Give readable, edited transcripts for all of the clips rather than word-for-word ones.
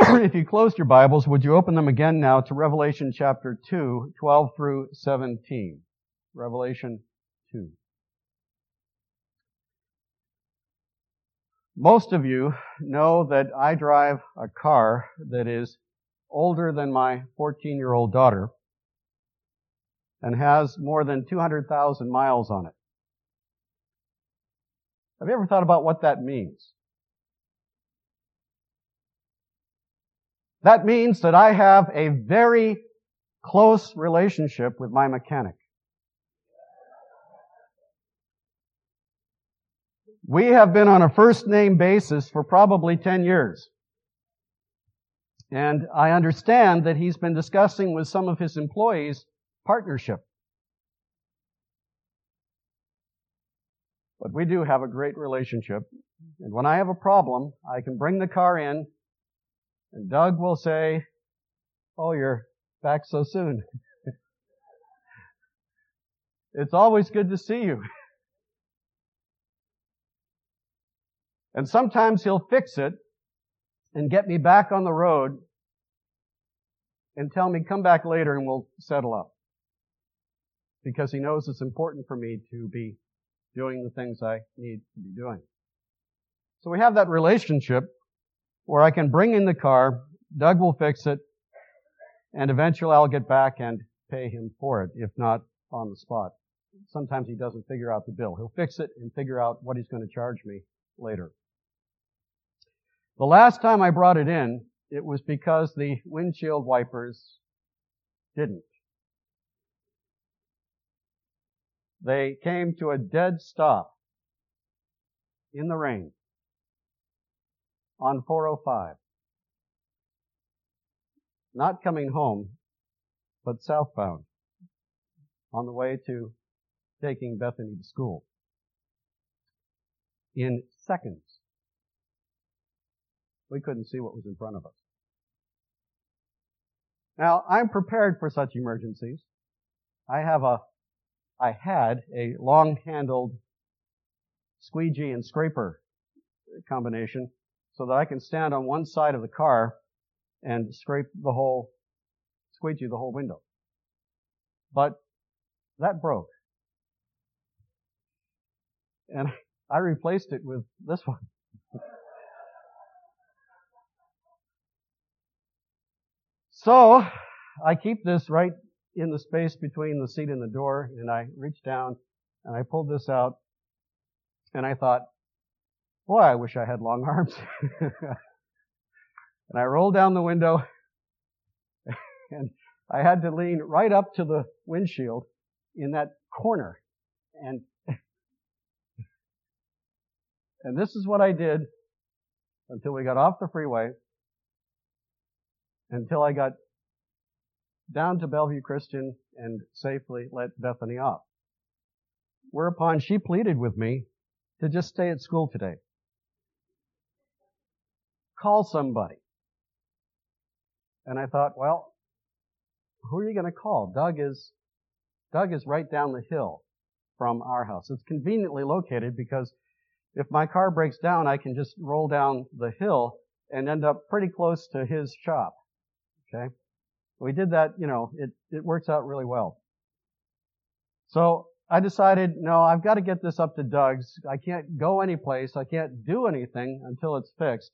If you closed your Bibles, would you open them again now to Revelation chapter 2, 12 through 17. Revelation 2. Most of you know that I drive a car that is older than my 14-year-old daughter and has more than 200,000 miles on it. Have you ever thought about what that means? That means that I have a very close relationship with my mechanic. We have been on a first-name basis for probably 10 years. And I understand that he's been discussing with some of his employees partnership. But we do have a great relationship. And when I have a problem, I can bring the car in, and Doug will say, "Oh, you're back so soon." It's always good to see you. And sometimes he'll fix it and get me back on the road and tell me, "Come back later and we'll settle up." Because he knows it's important for me to be doing the things I need to be doing. So we have that relationship where I can bring in the car, Doug will fix it, and eventually I'll get back and pay him for it, if not on the spot. Sometimes he doesn't figure out the bill. He'll fix it and figure out what he's going to charge me later. The last time I brought it in, it was because the windshield wipers didn't. They came to a dead stop in the rain on 405. Not coming home, but southbound on the way to taking Bethany to school. In seconds, we couldn't see what was in front of us. Now, I'm prepared for such emergencies. I had a long-handled squeegee and scraper combination so that I can stand on one side of the car and squeegee the whole window. But that broke. And I replaced it with this one. So I keep this right in the space between the seat and the door, and I reached down and I pulled this out, and I thought, boy, I wish I had long arms. And I rolled down the window, and I had to lean right up to the windshield in that corner. And this is what I did until we got off the freeway, until I got down to Bellevue Christian and safely let Bethany off. Whereupon she pleaded with me to just stay at school today. Call somebody. And I thought, well, who are you going to call? Doug is right down the hill from our house. It's conveniently located because if my car breaks down, I can just roll down the hill and end up pretty close to his shop. Okay? We did that, it works out really well. So I decided, no, I've got to get this up to Doug's. I can't go anyplace. I can't do anything until it's fixed.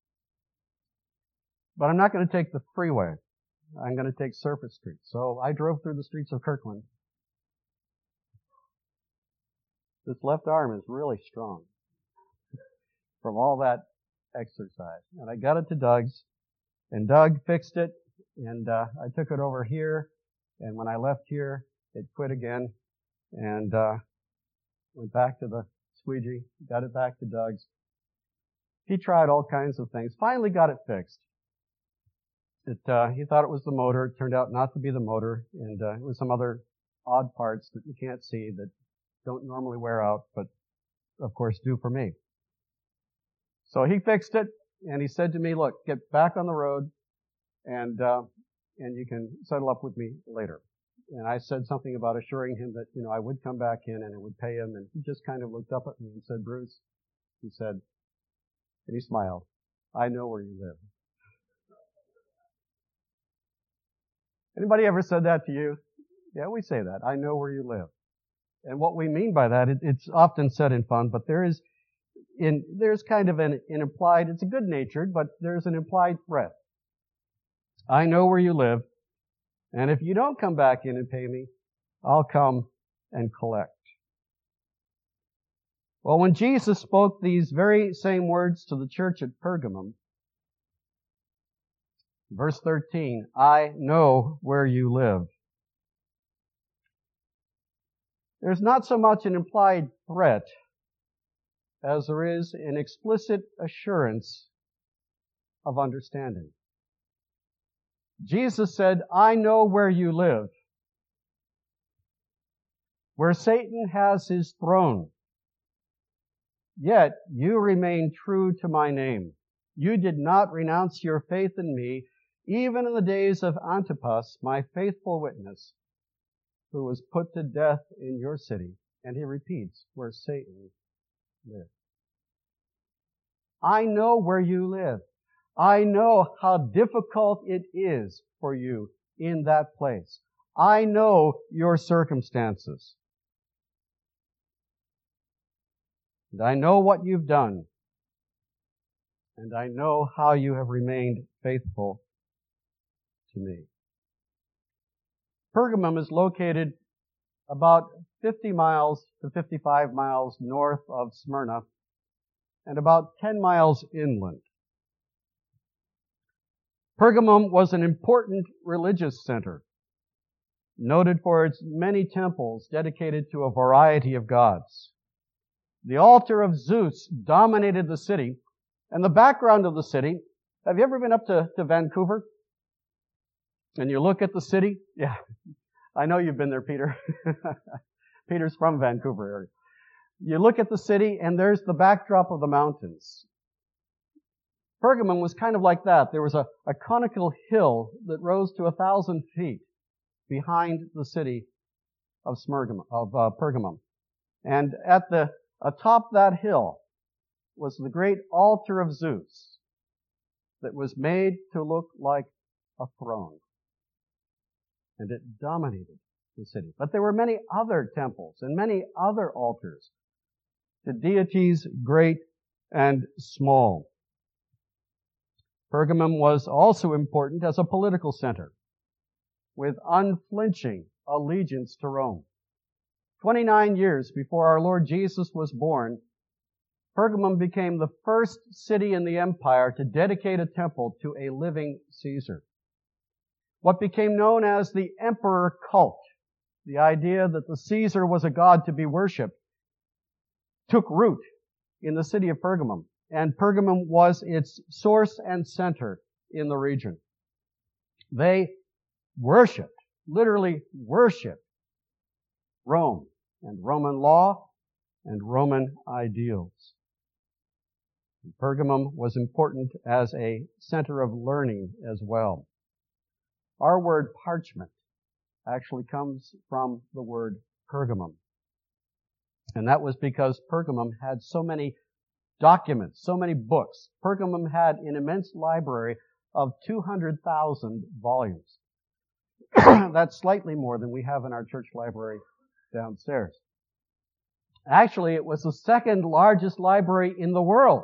But I'm not going to take the freeway. I'm going to take Surface Street. So I drove through the streets of Kirkland. This left arm is really strong from all that exercise. And I got it to Doug's, and Doug fixed it, and I took it over here, and when I left here, it quit again, and went back to the squeegee, got it back to Doug's. He tried all kinds of things, finally got it fixed. He thought it was the motor. It turned out not to be the motor, and it was some other odd parts that you can't see that don't normally wear out, but of course do for me. So he fixed it, and he said to me, "Look, get back on the road, and you can settle up with me later." And I said something about assuring him that, I would come back in and I would pay him, and he just kind of looked up at me and said, "Bruce," he said, and he smiled, "I know where you live." Anybody ever said that to you? Yeah, we say that. I know where you live. And what we mean by that, it's often said in fun, but there's kind of an implied, it's a good-natured, but there's an implied threat. I know where you live, and if you don't come back in and pay me, I'll come and collect. Well, when Jesus spoke these very same words to the church at Pergamum, verse 13, I know where you live. There's not so much an implied threat as there is an explicit assurance of understanding. Jesus said, I know where you live, where Satan has his throne. Yet you remain true to my name. You did not renounce your faith in me, even in the days of Antipas, my faithful witness, who was put to death in your city. And he repeats, where Satan lived. I know where you live. I know how difficult it is for you in that place. I know your circumstances. And I know what you've done. And I know how you have remained faithful to me. Pergamum is located about 50 miles to 55 miles north of Smyrna and about 10 miles inland. Pergamum was an important religious center, noted for its many temples dedicated to a variety of gods. The altar of Zeus dominated the city, and the background of the city. Have you ever been up to Vancouver? And you look at the city? Yeah, I know you've been there, Peter. Peter's from Vancouver area. You look at the city, and there's the backdrop of the mountains. Pergamum was kind of like that. There was a conical hill that rose to 1,000 feet behind the city of Pergamum. And atop that hill was the great altar of Zeus that was made to look like a throne. And it dominated the city. But there were many other temples and many other altars to deities great and small. Pergamum was also important as a political center with unflinching allegiance to Rome. 29 years before our Lord Jesus was born, Pergamum became the first city in the empire to dedicate a temple to a living Caesar. What became known as the emperor cult, the idea that the Caesar was a god to be worshipped, took root in the city of Pergamum, and Pergamum was its source and center in the region. They worshipped, literally worshipped, Rome and Roman law and Roman ideals. Pergamum was important as a center of learning as well. Our word parchment actually comes from the word Pergamum. And that was because Pergamum had so many documents, so many books. Pergamum had an immense library of 200,000 volumes. That's slightly more than we have in our church library downstairs. Actually, it was the second largest library in the world.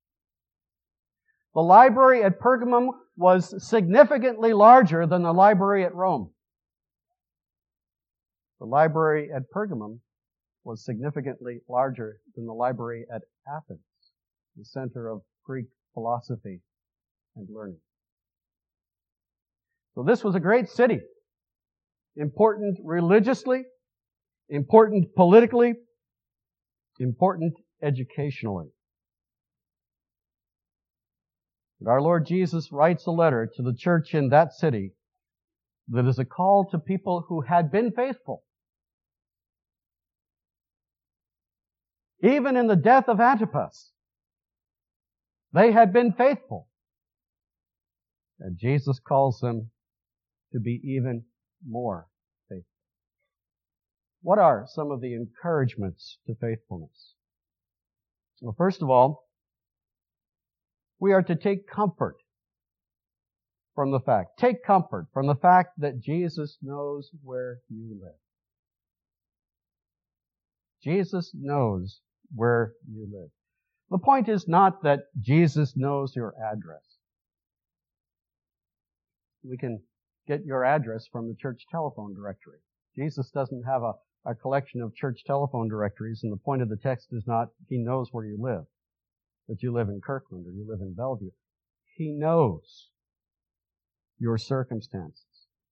The library at Pergamum was significantly larger than the library at Rome. The library at Pergamum was significantly larger than the library at Athens, the center of Greek philosophy and learning. So this was a great city, important religiously, important politically, important educationally. And our Lord Jesus writes a letter to the church in that city that is a call to people who had been faithful. Even in the death of Antipas, they had been faithful. And Jesus calls them to be even more faithful. What are some of the encouragements to faithfulness? Well, first of all, we are to take comfort from the fact, take comfort from the fact that Jesus knows where you live. Jesus knows where you live. The point is not that Jesus knows your address. We can get your address from the church telephone directory. Jesus doesn't have a collection of church telephone directories, and the point of the text is not He knows where you live, that you live in Kirkland or you live in Bellevue. He knows your circumstances.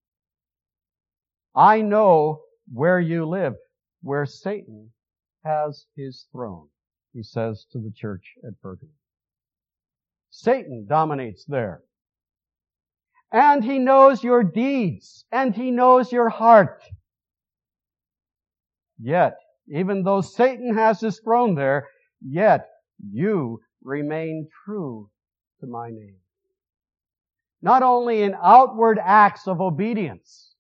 I know where you live, where Satan has his throne, he says to the church at Pergamum. Satan dominates there. And he knows your deeds, and he knows your heart. Yet, even though Satan has his throne there, yet you remain true to my name. Not only in outward acts of obedience,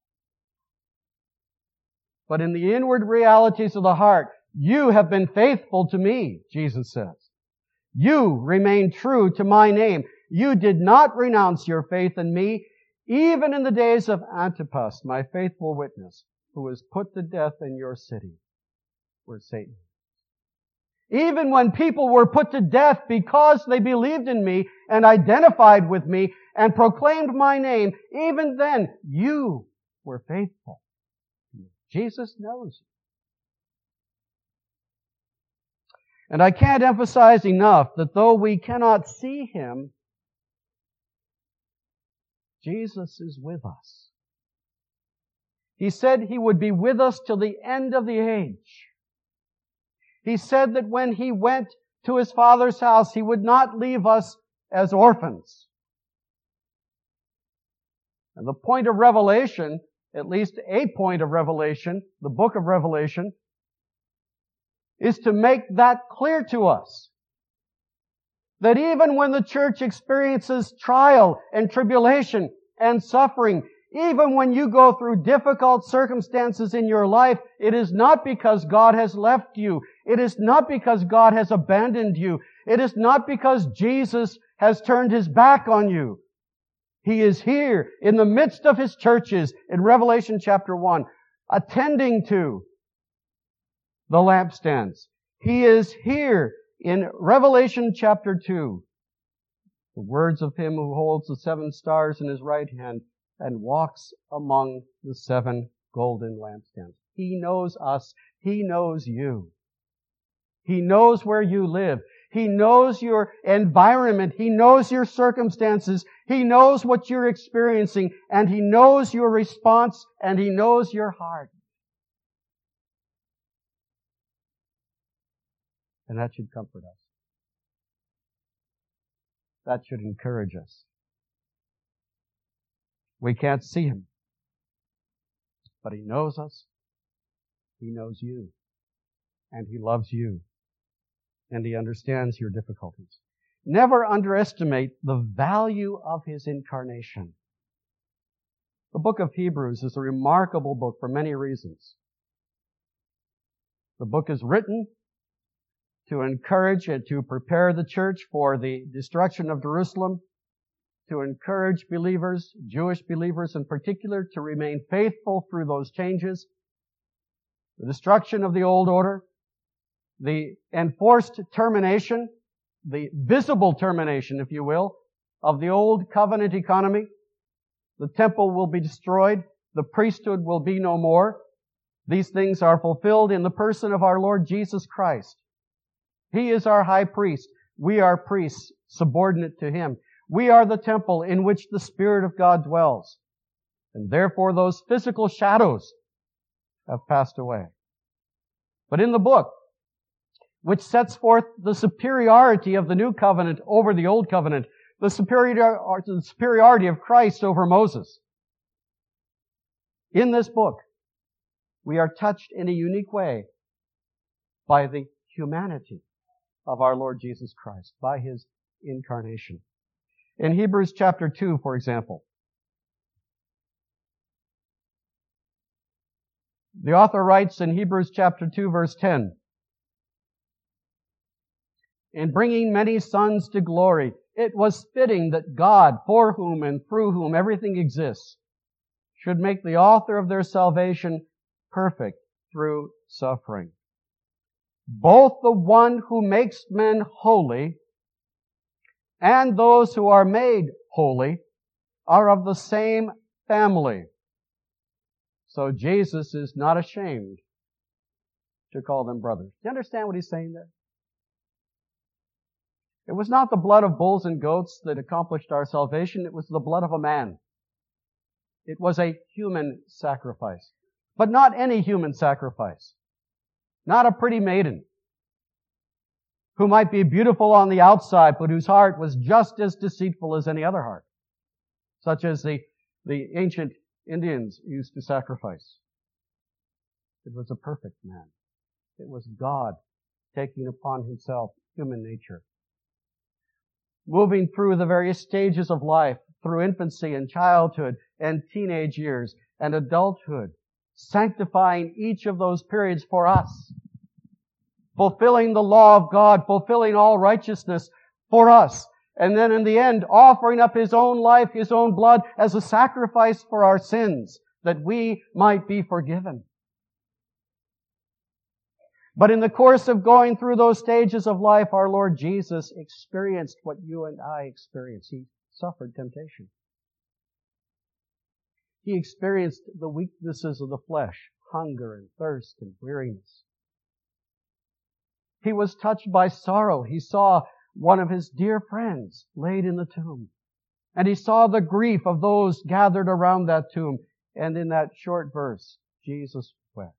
but in the inward realities of the heart. You have been faithful to me, Jesus says. You remain true to my name. You did not renounce your faith in me, even in the days of Antipas, my faithful witness, who was put to death in your city, where Satan is. Even when people were put to death because they believed in me and identified with me and proclaimed my name, even then you were faithful. Jesus knows you. And I can't emphasize enough that though we cannot see Him, Jesus is with us. He said He would be with us till the end of the age. He said that when He went to His Father's house, He would not leave us as orphans. And the point of Revelation, at least a point of Revelation, the book of Revelation, is to make that clear to us. That even when the church experiences trial and tribulation and suffering, even when you go through difficult circumstances in your life, it is not because God has left you. It is not because God has abandoned you. It is not because Jesus has turned His back on you. He is here in the midst of His churches in Revelation chapter 1, attending to the lampstands. He is here in Revelation chapter 2. The words of Him who holds the 7 stars in His right hand and walks among the 7 golden lampstands. He knows us. He knows you. He knows where you live. He knows your environment. He knows your circumstances. He knows what you're experiencing. And He knows your response. And He knows your heart. And that should comfort us. That should encourage us. We can't see Him, but He knows us. He knows you. And He loves you. And He understands your difficulties. Never underestimate the value of His incarnation. The book of Hebrews is a remarkable book for many reasons. The book is written to encourage and to prepare the church for the destruction of Jerusalem, to encourage believers, Jewish believers in particular, to remain faithful through those changes, the destruction of the old order, the enforced termination, the visible termination, if you will, of the old covenant economy. The temple will be destroyed. The priesthood will be no more. These things are fulfilled in the person of our Lord Jesus Christ. He is our high priest. We are priests subordinate to Him. We are the temple in which the Spirit of God dwells. And therefore those physical shadows have passed away. But in the book, which sets forth the superiority of the new covenant over the old covenant, the superiority of Christ over Moses, in this book, we are touched in a unique way by the humanity of our Lord Jesus Christ, by His incarnation. In Hebrews chapter 2, for example, the author writes in Hebrews chapter 2, verse 10, "In bringing many sons to glory, it was fitting that God, for whom and through whom everything exists, should make the author of their salvation perfect through suffering. Both the one who makes men holy and those who are made holy are of the same family. So Jesus is not ashamed to call them brothers. Do you understand what he's saying there? It was not the blood of bulls and goats that accomplished our salvation. It was the blood of a man. It was a human sacrifice. But not any human sacrifice. Not a pretty maiden who might be beautiful on the outside, but whose heart was just as deceitful as any other heart, such as the ancient Indians used to sacrifice. It was a perfect man. It was God taking upon himself human nature, moving through the various stages of life, through infancy and childhood and teenage years and adulthood, sanctifying each of those periods for us, fulfilling the law of God, fulfilling all righteousness for us, and then in the end, offering up his own life, his own blood as a sacrifice for our sins, that we might be forgiven. But in the course of going through those stages of life, our Lord Jesus experienced what you and I experience. He suffered temptation. He experienced the weaknesses of the flesh, hunger and thirst and weariness. He was touched by sorrow. He saw one of his dear friends laid in the tomb. And he saw the grief of those gathered around that tomb. And in that short verse, Jesus wept.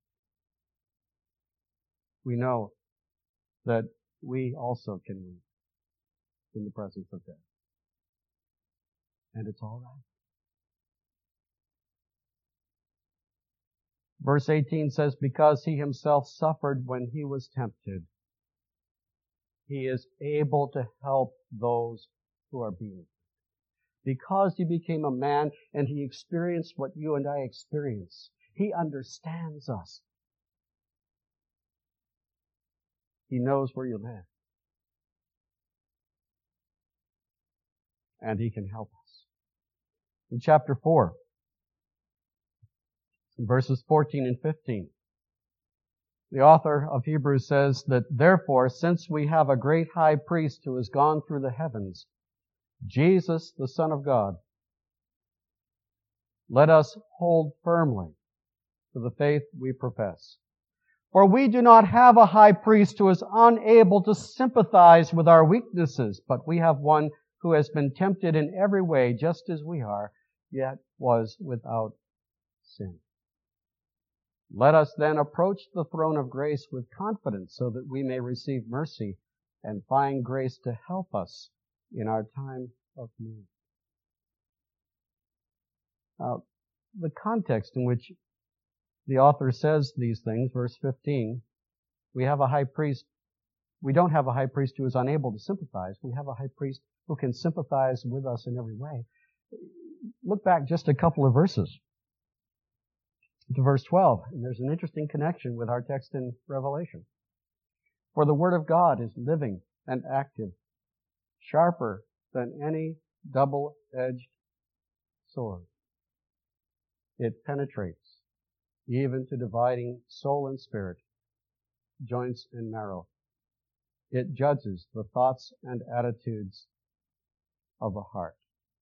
We know that we also can weep in the presence of death. And it's all right. Verse 18 says, because he himself suffered when he was tempted, he is able to help those who are being tempted. Because he became a man and he experienced what you and I experience, he understands us. He knows where you live. And he can help us. In chapter 4, verses 14 and 15, the author of Hebrews says that, therefore, since we have a great high priest who has gone through the heavens, Jesus, the Son of God, let us hold firmly to the faith we profess. For we do not have a high priest who is unable to sympathize with our weaknesses, but we have one who has been tempted in every way, just as we are, yet was without sin. Let us then approach the throne of grace with confidence so that we may receive mercy and find grace to help us in our time of need. Now, the context in which the author says these things, verse 15, we have a high priest. We don't have a high priest who is unable to sympathize. We have a high priest who can sympathize with us in every way. Look back just a couple of verses to verse 12, and there's an interesting connection with our text in Revelation. For the word of God is living and active, sharper than any double-edged sword. It penetrates even to dividing soul and spirit, joints and marrow. It judges the thoughts and attitudes of the heart.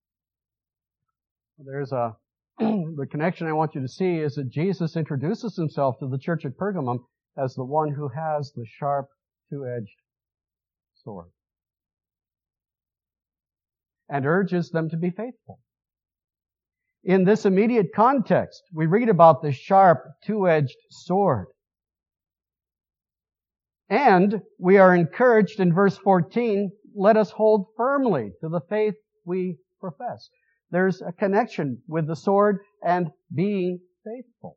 The connection I want you to see is that Jesus introduces himself to the church at Pergamum as the one who has the sharp, two-edged sword, and urges them to be faithful. In this immediate context, we read about the sharp, two-edged sword. And we are encouraged in verse 14, let us hold firmly to the faith we profess. There's a connection with the sword and being faithful.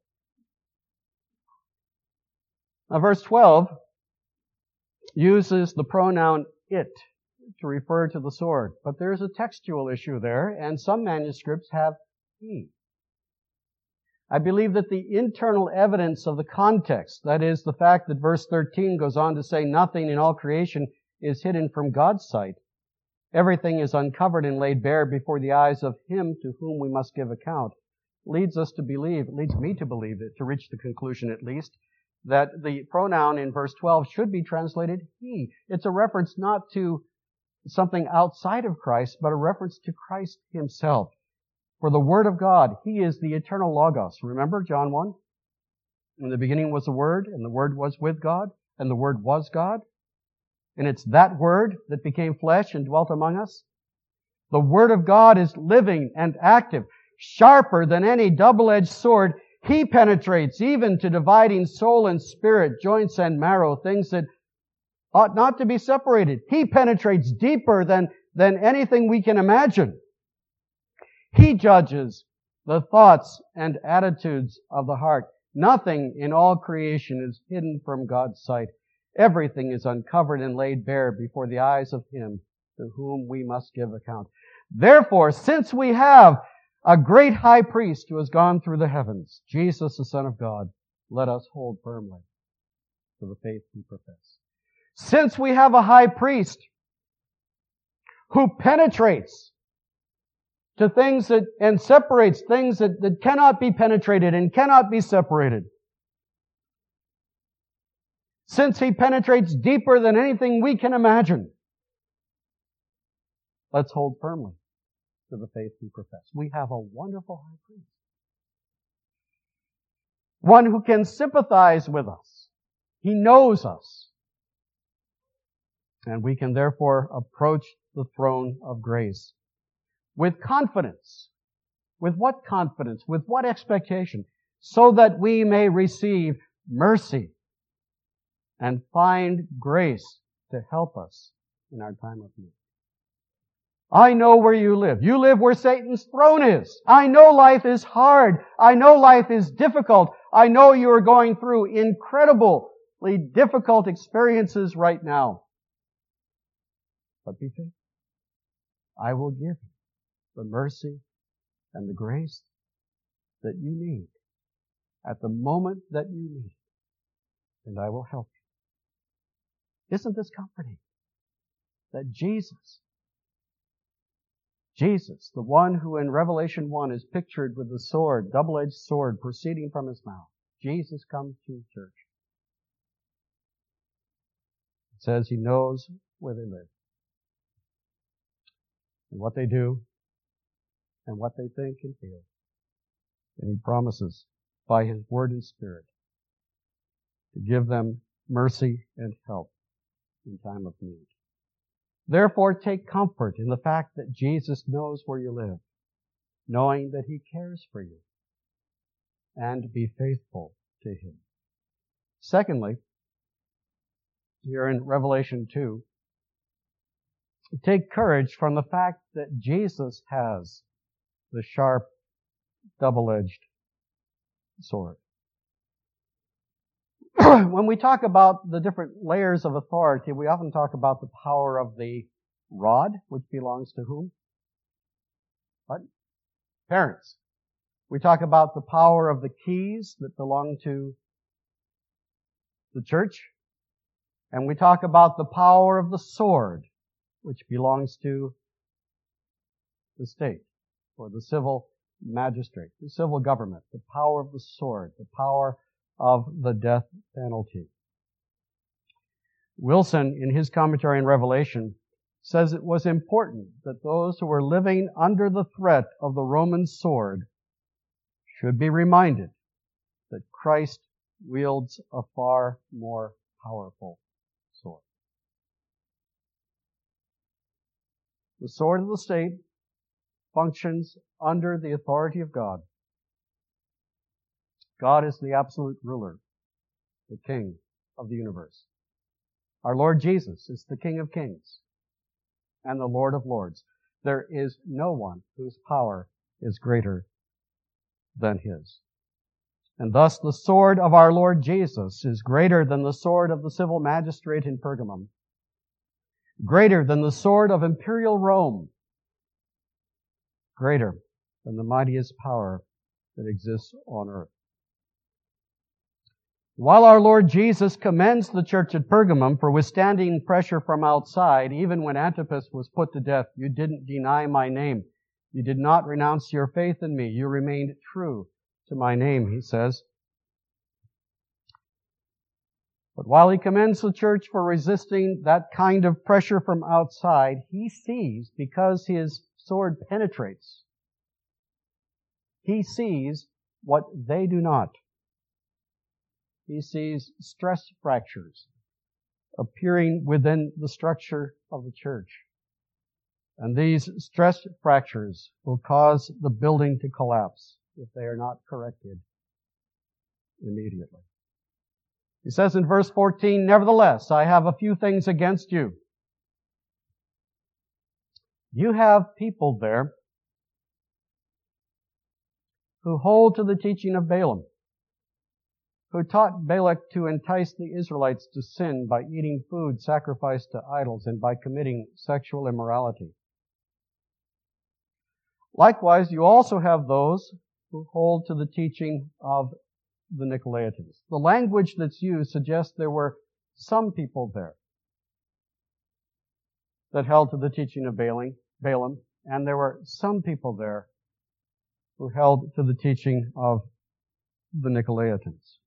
Now, verse 12 uses the pronoun it to refer to the sword. But there's a textual issue there, and some manuscripts have he. I believe that the internal evidence of the context, that is, the fact that verse 13 goes on to say nothing in all creation is hidden from God's sight, everything is uncovered and laid bare before the eyes of Him to whom we must give account, leads us to believe, leads me to believe it, to reach the conclusion at least, that the pronoun in verse 12 should be translated He. It's a reference not to something outside of Christ, but a reference to Christ Himself. For the Word of God, He is the eternal Logos. Remember John 1? In the beginning was the Word, and the Word was with God, and the Word was God. And it's that Word that became flesh and dwelt among us. The Word of God is living and active, sharper than any double-edged sword. He penetrates even to dividing soul and spirit, joints and marrow, things that ought not to be separated. He penetrates deeper than anything we can imagine. He judges the thoughts and attitudes of the heart. Nothing in all creation is hidden from God's sight. Everything is uncovered and laid bare before the eyes of Him to whom we must give account. Therefore, since we have a great high priest who has gone through the heavens, Jesus, the Son of God, let us hold firmly to the faith we profess. Since we have a high priest who penetrates to things and separates things that cannot be penetrated and cannot be separated. Since He penetrates deeper than anything we can imagine, let's hold firmly to the faith we profess. We have a wonderful high priest. One who can sympathize with us. He knows us. And we can therefore approach the throne of grace with confidence. With what confidence? With what expectation? So that we may receive mercy and find grace to help us in our time of need. I know where you live. You live where Satan's throne is. I know life is hard. I know life is difficult. I know you are going through incredibly difficult experiences right now. But be faithful. I will give you the mercy and the grace that you need at the moment that you need. And I will help you. Isn't this comforting? That Jesus, the one who in Revelation 1 is pictured with the sword, double-edged sword proceeding from His mouth. Jesus comes to His church. It says He knows where they live and what they do and what they think and feel. And He promises by His Word and Spirit to give them mercy and help in time of need. Therefore, take comfort in the fact that Jesus knows where you live, knowing that He cares for you, and be faithful to Him. Secondly, here in Revelation 2, take courage from the fact that Jesus has the sharp, double-edged sword. When we talk about the different layers of authority, we often talk about the power of the rod, which belongs to whom? What? Parents. We talk about the power of the keys that belong to the church. And we talk about the power of the sword, which belongs to the state, or the civil magistrate, the civil government, the power of the sword, the power of the death penalty. Wilson, in his commentary on Revelation, says it was important that those who were living under the threat of the Roman sword should be reminded that Christ wields a far more powerful sword. The sword of the state functions under the authority of God. God is the absolute ruler, the King of the universe. Our Lord Jesus is the King of kings and the Lord of lords. There is no one whose power is greater than His. And thus the sword of our Lord Jesus is greater than the sword of the civil magistrate in Pergamum, greater than the sword of imperial Rome, greater than the mightiest power that exists on earth. While our Lord Jesus commends the church at Pergamum for withstanding pressure from outside, even when Antipas was put to death, you didn't deny my name. You did not renounce your faith in me. You remained true to my name, he says. But while he commends the church for resisting that kind of pressure from outside, he sees, because his sword penetrates, he sees what they do not. He sees stress fractures appearing within the structure of the church. And these stress fractures will cause the building to collapse if they are not corrected immediately. He says in verse 14, nevertheless, I have a few things against you. You have people there who hold to the teaching of Balaam, who taught Balak to entice the Israelites to sin by eating food sacrificed to idols and by committing sexual immorality. Likewise, you also have those who hold to the teaching of the Nicolaitans. The language that's used suggests there were some people there that held to the teaching of Balaam, and there were some people there who held to the teaching of the Nicolaitans.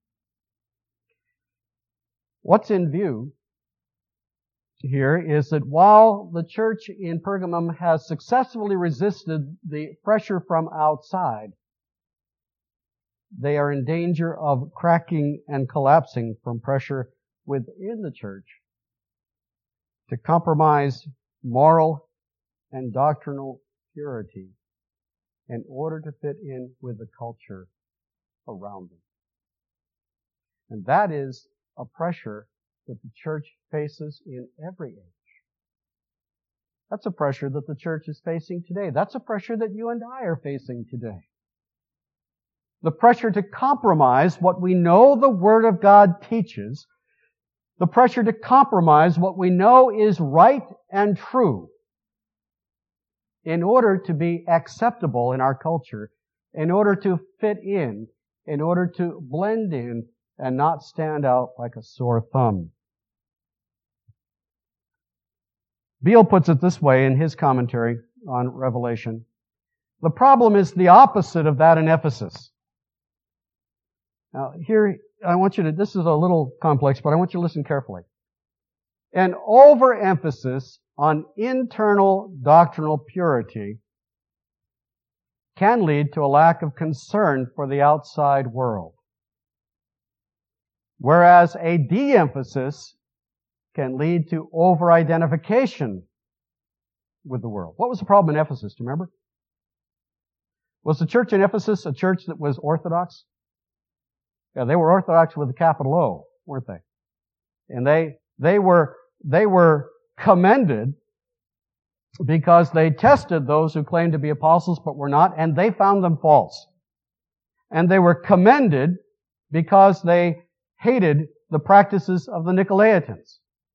What's in view here is that while the church in Pergamum has successfully resisted the pressure from outside, they are in danger of cracking and collapsing from pressure within the church to compromise moral and doctrinal purity in order to fit in with the culture around them. And that is a pressure that the church faces in every age. That's a pressure that the church is facing today. That's a pressure that you and I are facing today. The pressure to compromise what we know the Word of God teaches, the pressure to compromise what we know is right and true in order to be acceptable in our culture, in order to fit in order to blend in and not stand out like a sore thumb. Beale puts it this way in his commentary on Revelation. The problem is the opposite of that in Ephesus. Now, here, this is a little complex, but I want you to listen carefully. An overemphasis on internal doctrinal purity can lead to a lack of concern for the outside world. Whereas a de-emphasis can lead to over-identification with the world. What was the problem in Ephesus? Do you remember? Was the church in Ephesus a church that was orthodox? Yeah, they were orthodox with a capital O, weren't they? And they were commended because they tested those who claimed to be apostles but were not, and they found them false. And they were commended because they hated the practices of the Nicolaitans.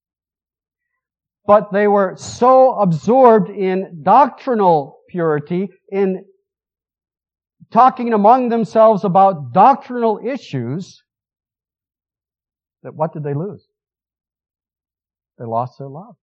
But they were so absorbed in doctrinal purity, in talking among themselves about doctrinal issues, that what did they lose? They lost their love.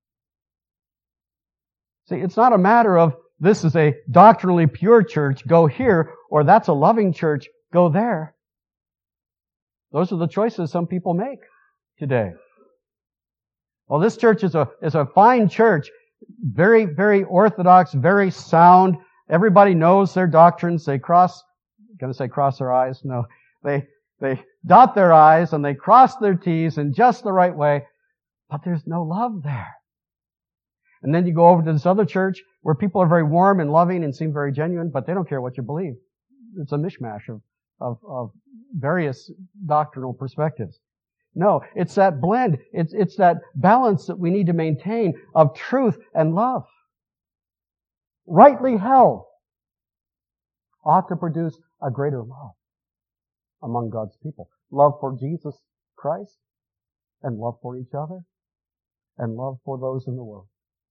See, it's not a matter of this is a doctrinally pure church, go here, or that's a loving church, go there. Those are the choices some people make today. Well, this church is a fine church, very, very orthodox, very sound. Everybody knows their doctrines. They cross their I's? No. They dot their I's and they cross their T's in just the right way, but there's no love there. And then you go over to this other church where people are very warm and loving and seem very genuine, but they don't care what you believe. It's a mishmash of various doctrinal perspectives. No, it's that blend. It's that balance that we need to maintain of truth and love. Rightly held ought to produce a greater love among God's people. Love for Jesus Christ, and love for each other, and love for those in the world.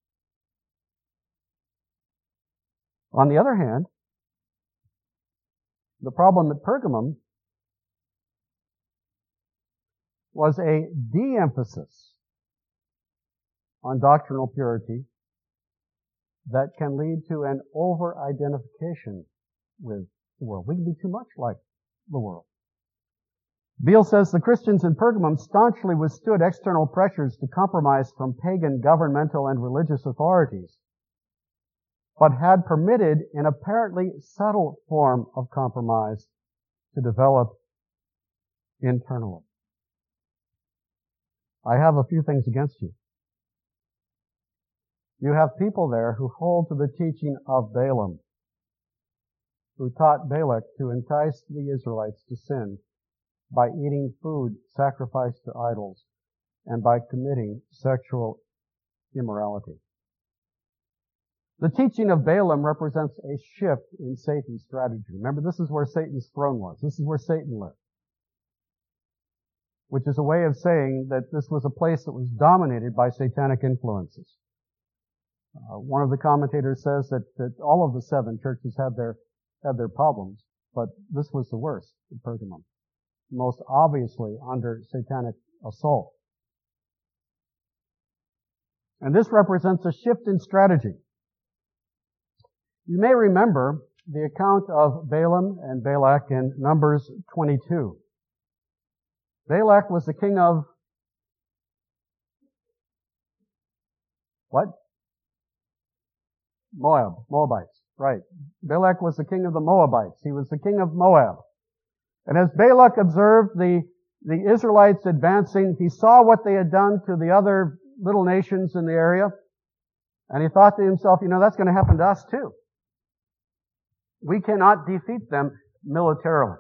On the other hand, the problem at Pergamum was a de-emphasis on doctrinal purity that can lead to an over-identification with the world. We can be too much like the world. Beale says the Christians in Pergamum staunchly withstood external pressures to compromise from pagan governmental and religious authorities, but had permitted an apparently subtle form of compromise to develop internally. I have a few things against you. You have people there who hold to the teaching of Balaam, who taught Balak to entice the Israelites to sin by eating food sacrificed to idols and by committing sexual immorality. The teaching of Balaam represents a shift in Satan's strategy. Remember, this is where Satan's throne was. This is where Satan lived. Which is a way of saying that this was a place that was dominated by satanic influences. One of the commentators says that all of the 7 churches had their problems, but this was the worst in Pergamum. Most obviously under satanic assault. And this represents a shift in strategy. You may remember the account of Balaam and Balak in Numbers 22. Balak was the king of what? Moabites. Right. Balak was the king of the Moabites. He was the king of Moab. And as Balak observed the Israelites advancing, he saw what they had done to the other little nations in the area, and he thought to himself, that's going to happen to us too. We cannot defeat them militarily.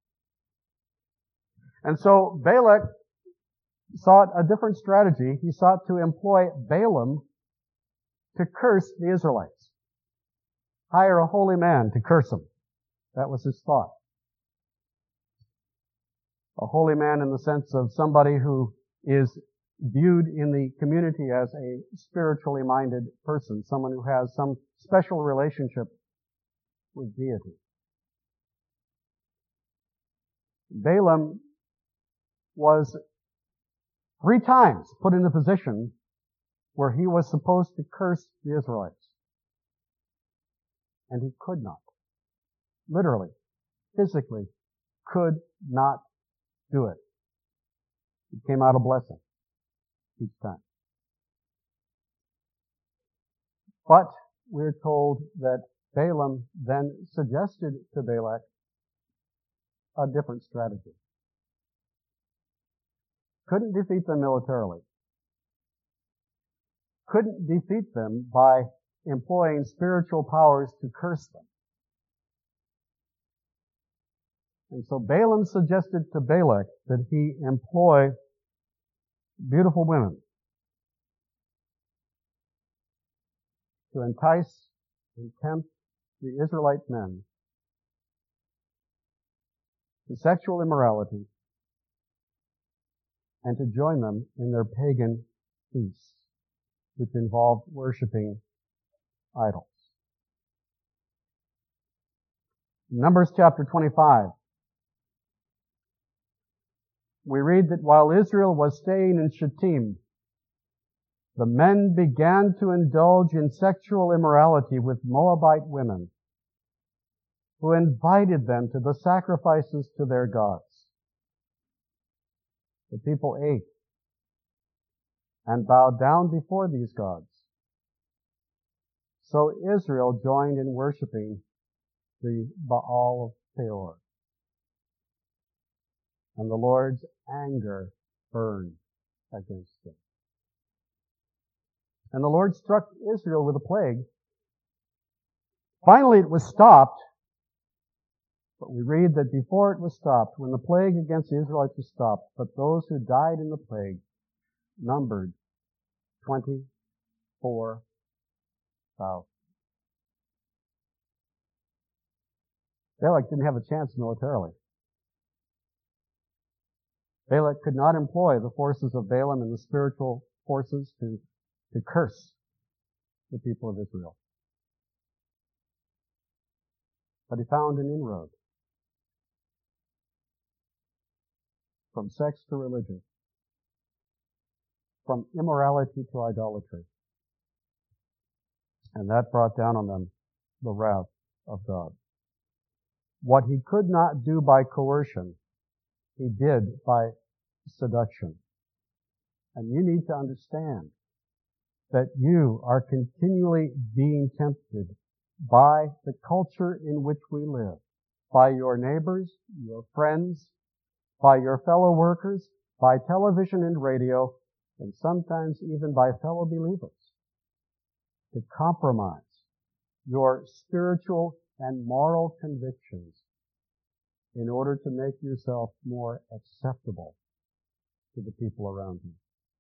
And so Balak sought a different strategy. He sought to employ Balaam to curse the Israelites. Hire a holy man to curse them. That was his thought. A holy man in the sense of somebody who is viewed in the community as a spiritually minded person, someone who has some special relationship with deity. Balaam was 3 times put in a position where he was supposed to curse the Israelites. And he could not. Literally, physically, could not do it. It came out a blessing each time. But we're told that Balaam then suggested to Balak a different strategy. Couldn't defeat them militarily. Couldn't defeat them by employing spiritual powers to curse them. And so Balaam suggested to Balak that he employ beautiful women to entice and tempt the Israelite men to sexual immorality and to join them in their pagan feasts, which involved worshiping idols. Numbers chapter 25. We read that while Israel was staying in Shittim, the men began to indulge in sexual immorality with Moabite women, who invited them to the sacrifices to their gods. The people ate and bowed down before these gods. So Israel joined in worshiping the Baal of Peor. And the Lord's anger burned against them. And the Lord struck Israel with a plague. Finally it was stopped, but we read that before it was stopped, when the plague against the Israelites was stopped, but those who died in the plague numbered 24,000. Balak didn't have a chance militarily. Balak could not employ the forces of Balaam and the spiritual forces to curse the people of Israel. But he found an inroad from sex to religion. from immorality to idolatry. And that brought down on them the wrath of God. What he could not do by coercion, he did by seduction. And you need to understand that you are continually being tempted by the culture in which we live, by your neighbors, your friends, by your fellow workers, by television and radio, and sometimes even by fellow believers, to compromise your spiritual and moral convictions in order to make yourself more acceptable to the people around you.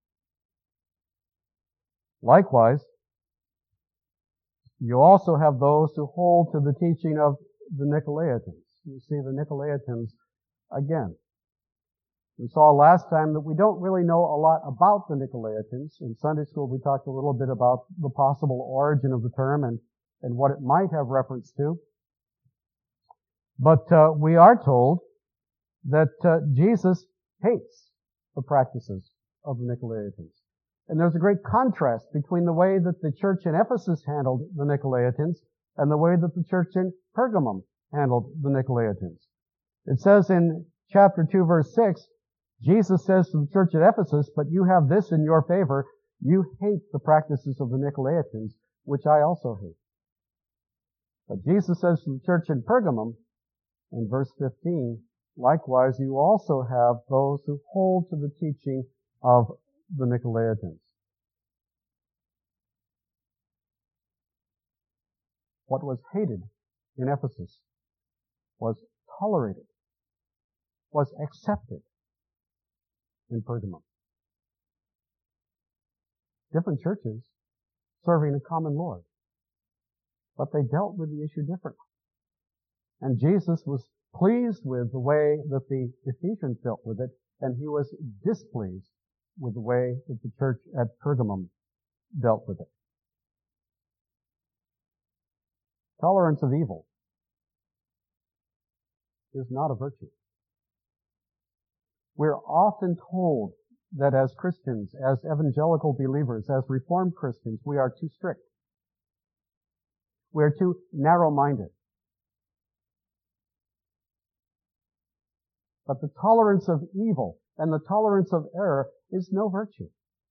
Likewise, you also have those who hold to the teaching of the Nicolaitans. You see, the Nicolaitans, again, we saw last time that we don't really know a lot about the Nicolaitans. In Sunday school, we talked a little bit about the possible origin of the term and what it might have reference to. But we are told that Jesus hates the practices of the Nicolaitans. And there's a great contrast between the way that the church in Ephesus handled the Nicolaitans and the way that the church in Pergamum handled the Nicolaitans. It says in chapter 2, verse 6, Jesus says to the church at Ephesus, "But you have this in your favor, you hate the practices of the Nicolaitans, which I also hate." But Jesus says to the church in Pergamum, in verse 15, "Likewise you also have those who hold to the teaching of the Nicolaitans." What was hated in Ephesus was tolerated, was accepted in Pergamum. Different churches serving a common Lord, but they dealt with the issue differently. And Jesus was pleased with the way that the Ephesians dealt with it, and he was displeased with the way that the church at Pergamum dealt with it. Tolerance of evil is not a virtue. We're often told that as Christians, as evangelical believers, as Reformed Christians, we are too strict. We are too narrow-minded. But the tolerance of evil and the tolerance of error is no virtue.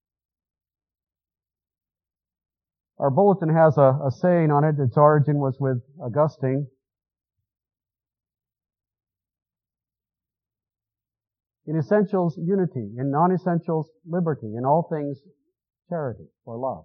Our bulletin has a saying on it. Its origin was with Augustine. In essentials, unity. In non-essentials, liberty. In all things, charity or love.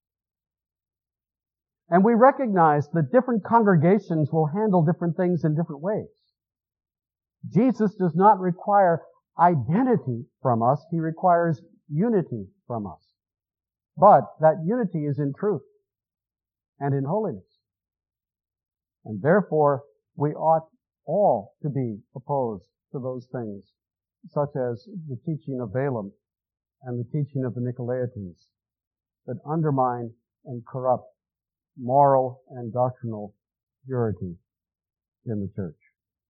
And we recognize that different congregations will handle different things in different ways. Jesus does not require identity from us. He requires unity from us. But that unity is in truth and in holiness. And therefore, we ought all to be opposed to those things, such as the teaching of Balaam and the teaching of the Nicolaitans that undermine and corrupt moral and doctrinal purity in the church.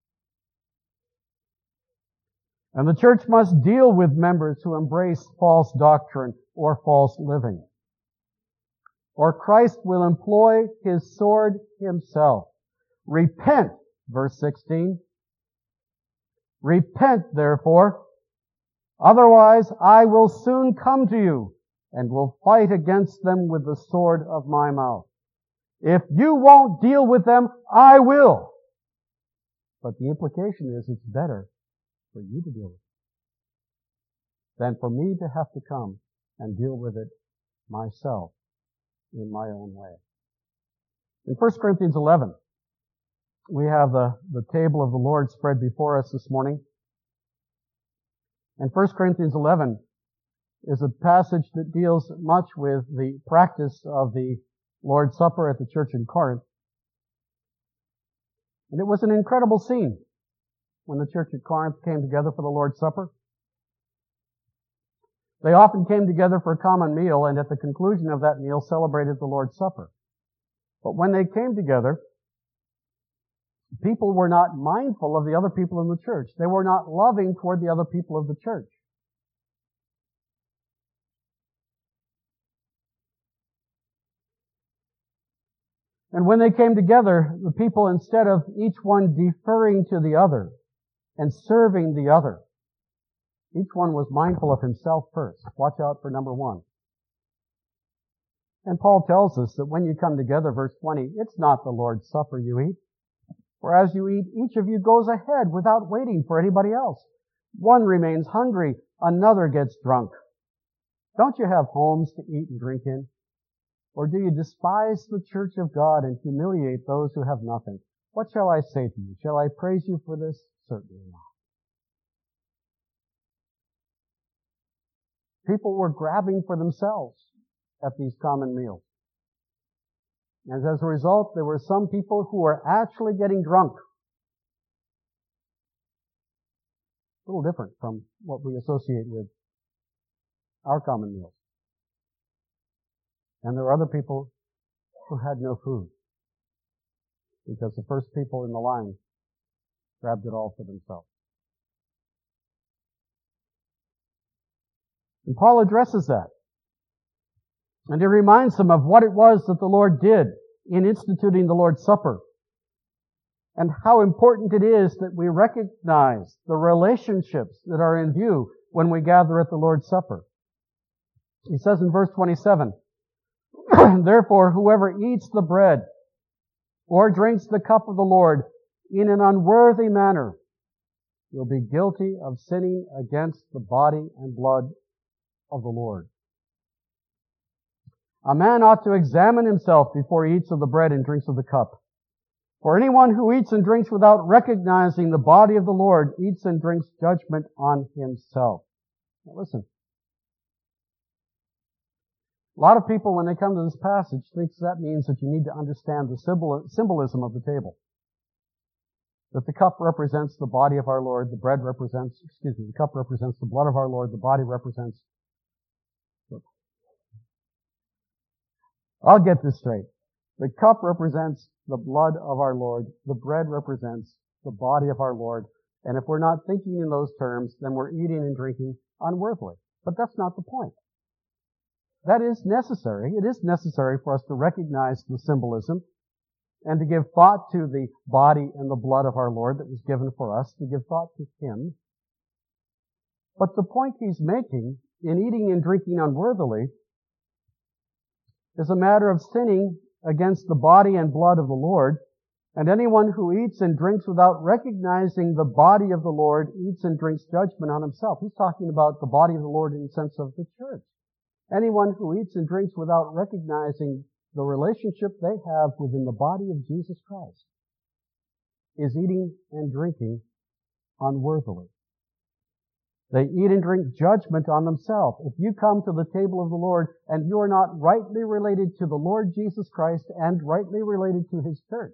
And the church must deal with members who embrace false doctrine or false living, or Christ will employ his sword himself. Repent, verse 16. Repent, therefore, otherwise I will soon come to you and will fight against them with the sword of my mouth. If you won't deal with them, I will. But the implication is it's better for you to deal with it than for me to have to come and deal with it myself in my own way. In 1 Corinthians 11, we have the table of the Lord spread before us this morning. And 1 Corinthians 11 is a passage that deals much with the practice of the Lord's Supper at the church in Corinth. And it was an incredible scene when the church at Corinth came together for the Lord's Supper. They often came together for a common meal, and at the conclusion of that meal celebrated the Lord's Supper. But when they came together, people were not mindful of the other people in the church. They were not loving toward the other people of the church. And when they came together, the people, instead of each one deferring to the other and serving the other, each one was mindful of himself first. Watch out for number one. And Paul tells us that when you come together, verse 20, it's not the Lord's Supper you eat. For as you eat, each of you goes ahead without waiting for anybody else. One remains hungry, another gets drunk. Don't you have homes to eat and drink in? Or do you despise the church of God and humiliate those who have nothing? What shall I say to you? Shall I praise you for this? Certainly not. People were grabbing for themselves at these common meals. And as a result, there were some people who were actually getting drunk. A little different from what we associate with our common meals. And there were other people who had no food because the first people in the line grabbed it all for themselves. And Paul addresses that. And he reminds them of what it was that the Lord did in instituting the Lord's Supper and how important it is that we recognize the relationships that are in view when we gather at the Lord's Supper. He says in verse 27, therefore, whoever eats the bread or drinks the cup of the Lord in an unworthy manner will be guilty of sinning against the body and blood of the Lord. A man ought to examine himself before he eats of the bread and drinks of the cup. For anyone who eats and drinks without recognizing the body of the Lord eats and drinks judgment on himself. Now listen. A lot of people, when they come to this passage, think that means that you need to understand the symbolism of the table. That the cup represents the body of our Lord, the cup represents the blood of our Lord, the body represents... I'll get this straight. The cup represents the blood of our Lord, the bread represents the body of our Lord, and if we're not thinking in those terms, then we're eating and drinking unworthily. But that's not the point. That is necessary. It is necessary for us to recognize the symbolism and to give thought to the body and the blood of our Lord that was given for us, to give thought to Him. But the point he's making in eating and drinking unworthily is a matter of sinning against the body and blood of the Lord, and anyone who eats and drinks without recognizing the body of the Lord eats and drinks judgment on himself. He's talking about the body of the Lord in the sense of the church. Anyone who eats and drinks without recognizing the relationship they have within the body of Jesus Christ is eating and drinking unworthily. They eat and drink judgment on themselves. If you come to the table of the Lord and you are not rightly related to the Lord Jesus Christ and rightly related to His church,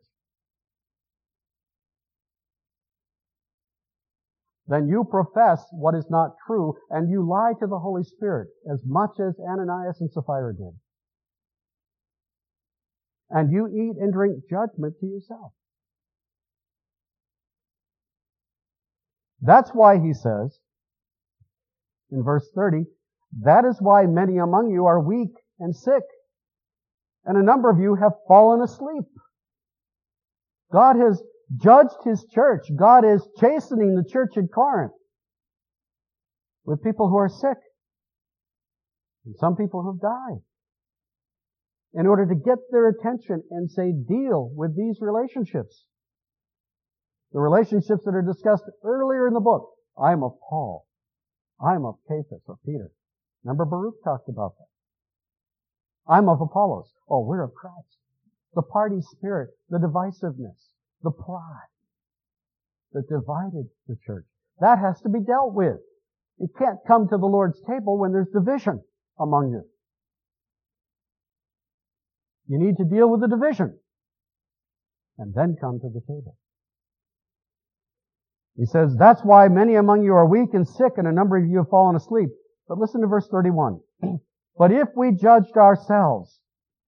then you profess what is not true and you lie to the Holy Spirit as much as Ananias and Sapphira did. And you eat and drink judgment to yourself. That's why he says, in verse 30, that is why many among you are weak and sick, and a number of you have fallen asleep. God has judged His church. God is chastening the church in Corinth with people who are sick. And some people have died. In order to get their attention and say, deal with these relationships. The relationships that are discussed earlier in the book. I'm of Paul. I'm of Cephas or Peter. Remember Baruch talked about that. I'm of Apollos. Oh, we're of Christ. The party spirit, the divisiveness, the pride that divided the church. That has to be dealt with. You can't come to the Lord's table when there's division among you. You need to deal with the division and then come to the table. He says, that's why many among you are weak and sick and a number of you have fallen asleep. But listen to verse 31. But if we judged ourselves,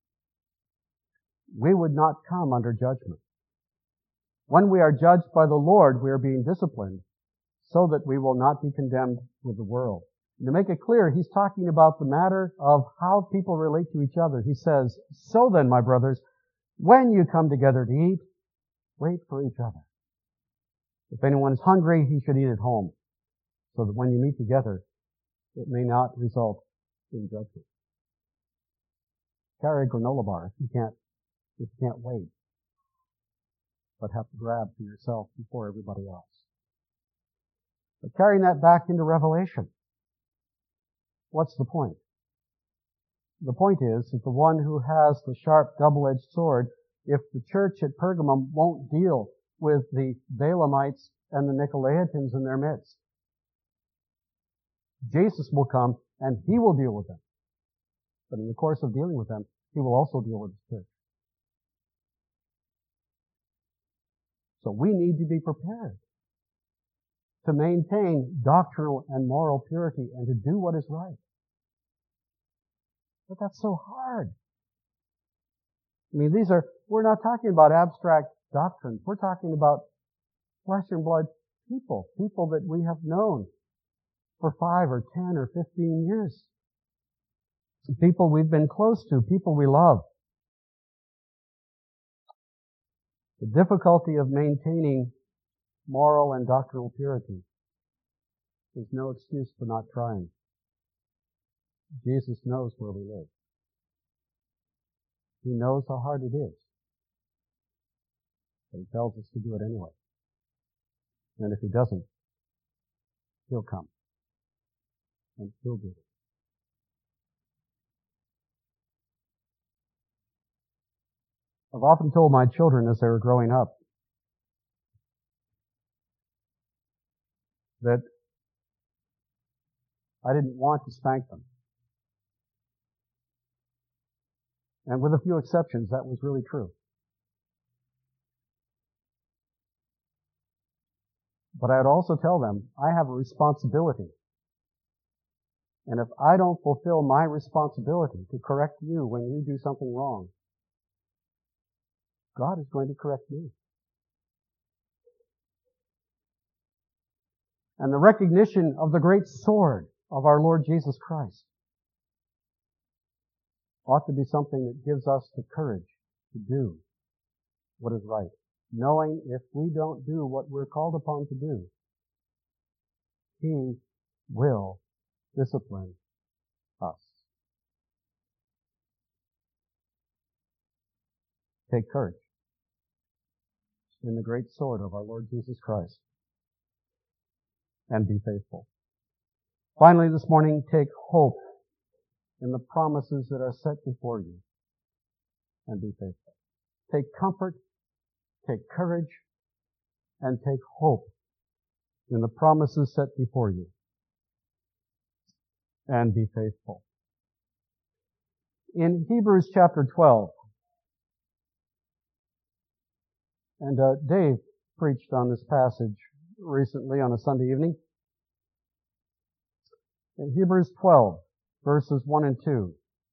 we would not come under judgment. When we are judged by the Lord, we are being disciplined so that we will not be condemned with the world. And to make it clear, he's talking about the matter of how people relate to each other. He says, so then, my brothers, When you come together to eat, wait for each other. If anyone is hungry, he should eat at home, so that when you meet together, it may not result in judgment. Carry a granola bar if you can't wait, but have to grab for yourself before everybody else. But carrying that back into Revelation, what's the point? The point is that the one who has the sharp double-edged sword, if the church at Pergamum won't deal with the Balaamites and the Nicolaitans in their midst, Jesus will come and he will deal with them. But in the course of dealing with them, he will also deal with his church. So we need to be prepared to maintain doctrinal and moral purity and to do what is right. But that's so hard. I mean, we're not talking about abstract doctrines. We're talking about flesh and blood people that we have known for 5 or 10 or 15 years. People we've been close to, people we love. The difficulty of maintaining moral and doctrinal purity is no excuse for not trying. Jesus knows where we live. He knows how hard it is. But he tells us to do it anyway. And if he doesn't, he'll come. And he'll do it. I've often told my children as they were growing up that I didn't want to spank them. And with a few exceptions, that was really true. But I'd also tell them, I have a responsibility. And if I don't fulfill my responsibility to correct you when you do something wrong, God is going to correct me. And the recognition of the great sword of our Lord Jesus Christ ought to be something that gives us the courage to do what is right, knowing if we don't do what we're called upon to do, He will discipline us. Take courage in the great sword of our Lord Jesus Christ and be faithful. Finally, this morning, take hope in the promises that are set before you and be faithful. Take comfort, take courage, and take hope in the promises set before you and be faithful. In Hebrews chapter 12, and Dave preached on this passage recently on a Sunday evening. In Hebrews 12, verses 1 and 2.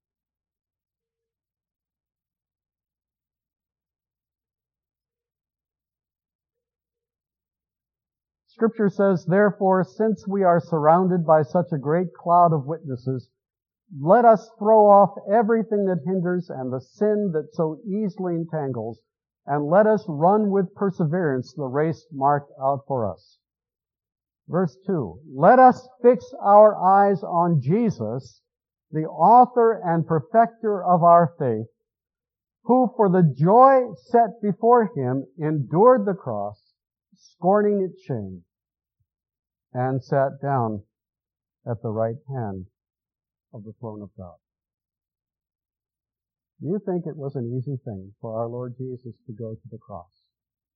Scripture says, "Therefore, since we are surrounded by such a great cloud of witnesses, let us throw off everything that hinders and the sin that so easily entangles, and let us run with perseverance the race marked out for us." Verse 2, "Let us fix our eyes on Jesus, the author and perfecter of our faith, who for the joy set before him endured the cross, scorning its shame, and sat down at the right hand of the throne of God." Do you think it was an easy thing for our Lord Jesus to go to the cross?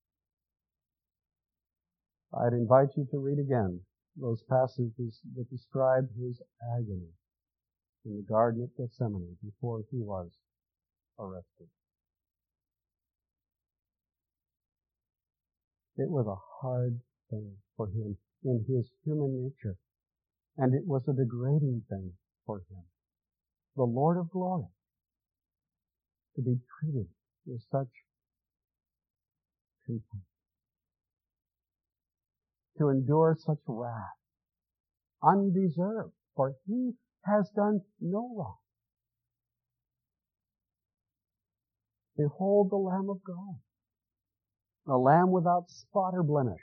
I'd invite you to read again those passages that describe his agony in the Garden of Gethsemane before he was arrested. It was a hard thing for him in his human nature, and it was a degrading thing for him, the Lord of glory, to be treated with such contempt, to endure such wrath, undeserved, for he has done no wrong. Behold the Lamb of God, a lamb without spot or blemish.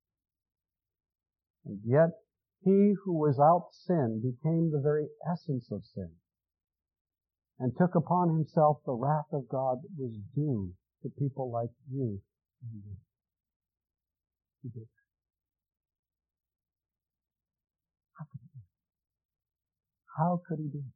And yet, he who was without sin became the very essence of sin and took upon himself the wrath of God that was due to people like you and me. He did. How could he do it?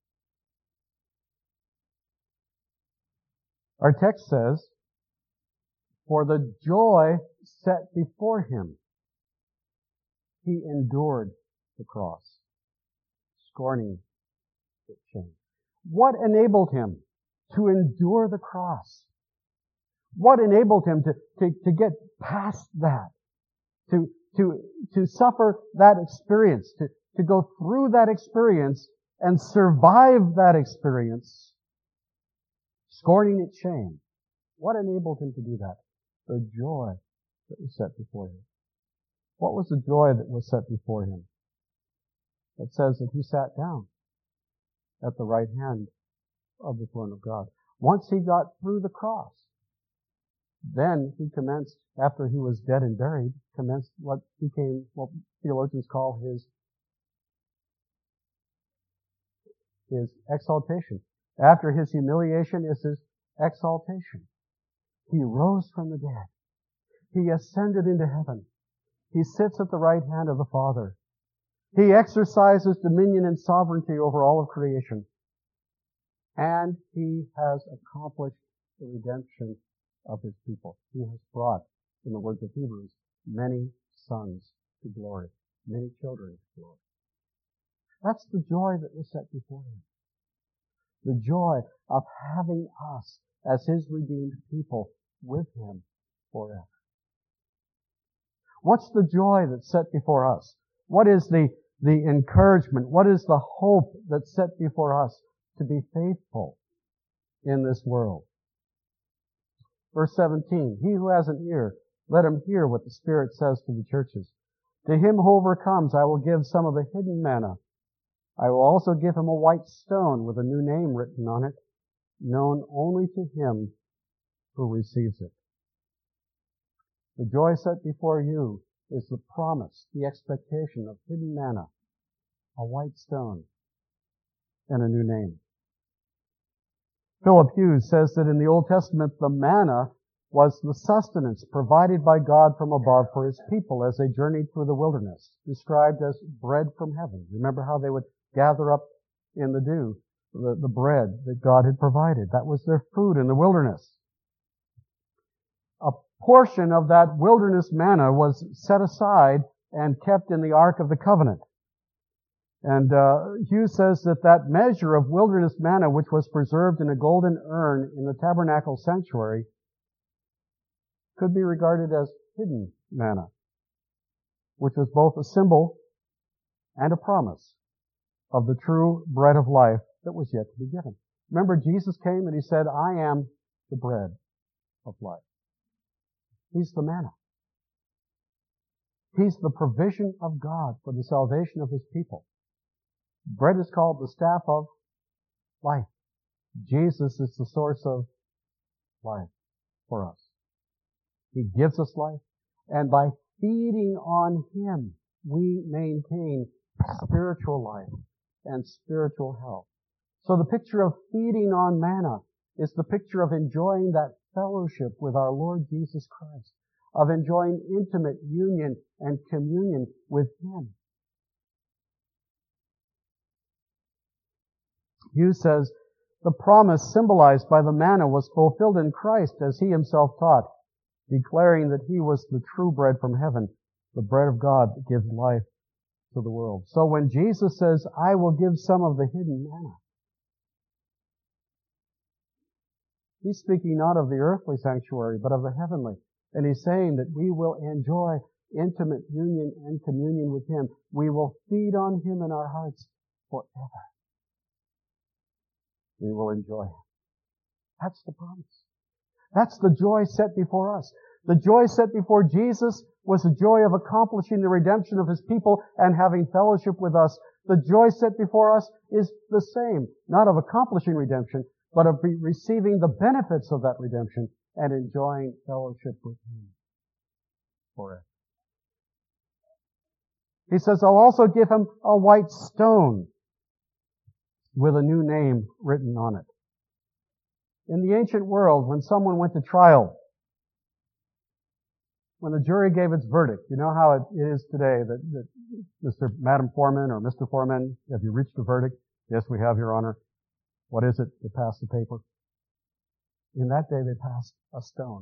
Our text says, for the joy set before him, he endured the cross, scorning its shame. What enabled him to endure the cross? What enabled him to get past that? To suffer that experience, to go through that experience and survive that experience, scorning its shame. What enabled him to do that? The joy that was set before him. What was the joy that was set before him? It says that he sat down at the right hand of the throne of God. Once he got through the cross, then he commenced, after he was dead and buried, commenced what became, what theologians call his exaltation. After his humiliation is his exaltation. He rose from the dead. He ascended into heaven. He sits at the right hand of the Father. He exercises dominion and sovereignty over all of creation. And he has accomplished the redemption of his people. He has brought, in the words of Hebrews, many sons to glory, many children to glory. That's the joy that was set before him. The joy of having us as his redeemed people with him forever. What's the joy that's set before us? What is the encouragement? What is the hope that's set before us to be faithful in this world? Verse 17, he who has an ear, let him hear what the Spirit says to the churches. To him who overcomes, I will give some of the hidden manna. I will also give him a white stone with a new name written on it, known only to him who receives it. The joy set before you is the promise, the expectation of hidden manna, a white stone, and a new name. Philip Hughes says that in the Old Testament, the manna was the sustenance provided by God from above for his people as they journeyed through the wilderness, described as bread from heaven. Remember how they would gather up in the dew the bread that God had provided. That was their food in the wilderness. A portion of that wilderness manna was set aside and kept in the Ark of the Covenant. And Hughes says that that measure of wilderness manna, which was preserved in a golden urn in the tabernacle sanctuary, could be regarded as hidden manna, which was both a symbol and a promise of the true bread of life that was yet to be given. Remember, Jesus came and he said, I am the bread of life. He's the manna. He's the provision of God for the salvation of his people. Bread is called the staff of life. Jesus is the source of life for us. He gives us life, and by feeding on him, we maintain spiritual life and spiritual health. So the picture of feeding on manna is the picture of enjoying that fellowship with our Lord Jesus Christ, of enjoying intimate union and communion with him. Hughes says, the promise symbolized by the manna was fulfilled in Christ as he himself taught, declaring that he was the true bread from heaven, the bread of God that gives life to the world. So when Jesus says, I will give some of the hidden manna, he's speaking not of the earthly sanctuary, but of the heavenly. And he's saying that we will enjoy intimate union and communion with him. We will feed on him in our hearts forever. We will enjoy him. That's the promise. That's the joy set before us. The joy set before Jesus was the joy of accomplishing the redemption of his people and having fellowship with us. The joy set before us is the same, not of accomplishing redemption, but of receiving the benefits of that redemption and enjoying fellowship with Him forever. He says, I'll also give him a white stone with a new name written on it. In the ancient world, when someone went to trial, when the jury gave its verdict, you know how it is today that Madam Foreman or Mr. Foreman, have you reached a verdict? Yes, we have, Your Honor. What is it? They passed the paper. In that day, they passed a stone.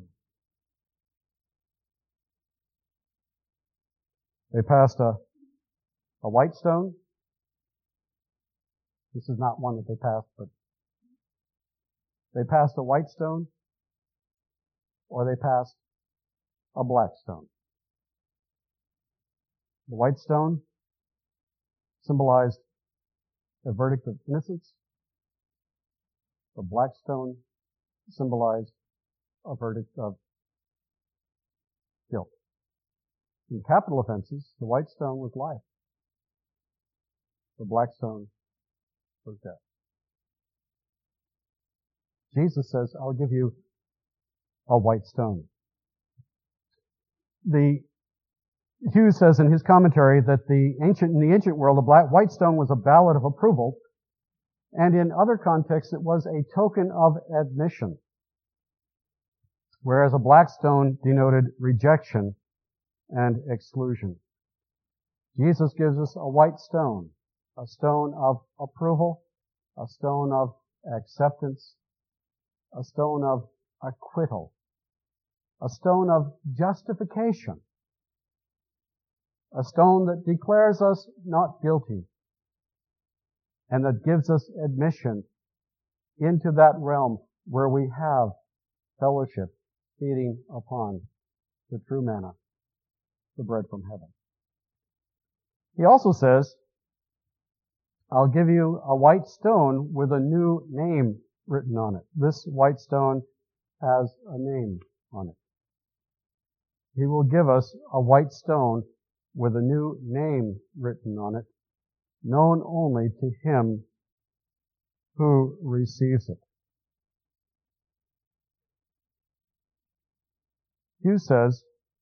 They passed a white stone. This is not one that they passed, but they passed a white stone, or they passed a black stone. The white stone symbolized a verdict of innocence. The black stone symbolized a verdict of guilt. In capital offenses, the white stone was life. The black stone was death. Jesus says, I'll give you a white stone. Hughes says in his commentary that in the ancient world, the white stone was a ballot of approval, and in other contexts, it was a token of admission, whereas a black stone denoted rejection and exclusion. Jesus gives us a white stone, a stone of approval, a stone of acceptance, a stone of acquittal, a stone of justification, a stone that declares us not guilty, and that gives us admission into that realm where we have fellowship, feeding upon the true manna, the bread from heaven. He also says, I'll give you a white stone with a new name written on it. This white stone has a name on it. He will give us a white stone with a new name written on it, known only to him who receives it. Hughes says,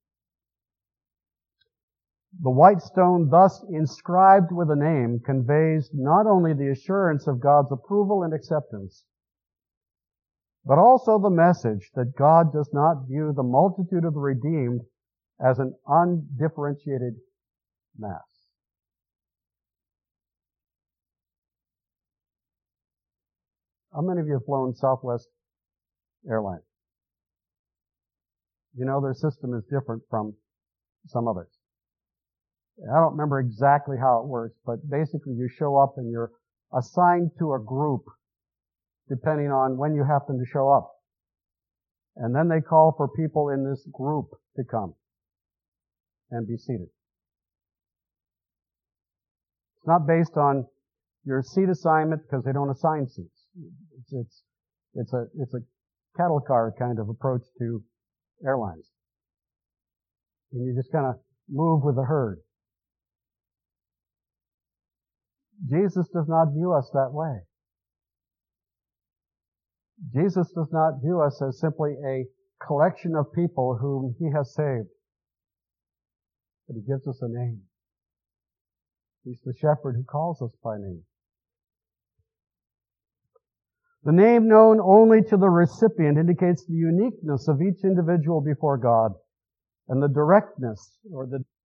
the white stone thus inscribed with a name conveys not only the assurance of God's approval and acceptance, but also the message that God does not view the multitude of the redeemed as an undifferentiated mass. How many of you have flown Southwest Airlines? You know their system is different from some others. I don't remember exactly how it works, but basically you show up and you're assigned to a group depending on when you happen to show up. And then they call for people in this group to come and be seated. It's not based on your seat assignment because they don't assign seats. It's a cattle car kind of approach to airlines. And you just kind of move with the herd. Jesus does not view us that way. Jesus does not view us as simply a collection of people whom He has saved. But He gives us a name. He's the shepherd who calls us by name. The name known only to the recipient indicates the uniqueness of each individual before God and the directness or the